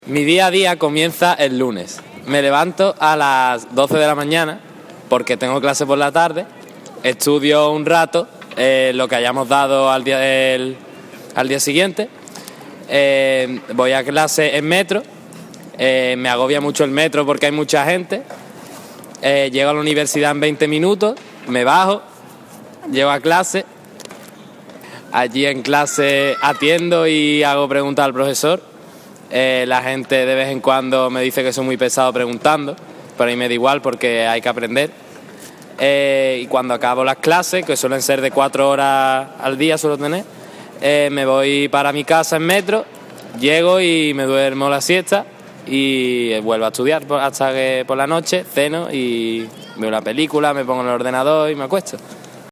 Mi día a día comienza el lunes. Me levanto a las 12 de la mañana porque tengo clase por la tarde. Estudio un rato lo que hayamos dado al día siguiente. Voy a clase en metro. Me agobia mucho el metro porque hay mucha gente. Llego a la universidad en 20 minutos. Me bajo. Llego a clase. Allí en clase atiendo y hago preguntas al profesor. La gente de vez en cuando me dice que soy muy pesado preguntando, pero a mí me da igual porque hay que aprender. Y cuando acabo las clases, que suelen ser de 4 horas al día, suelo tener, me voy para mi casa en metro, llego y me duermo la siesta y vuelvo a estudiar hasta que por la noche ceno y veo una película, me pongo en el ordenador y me acuesto.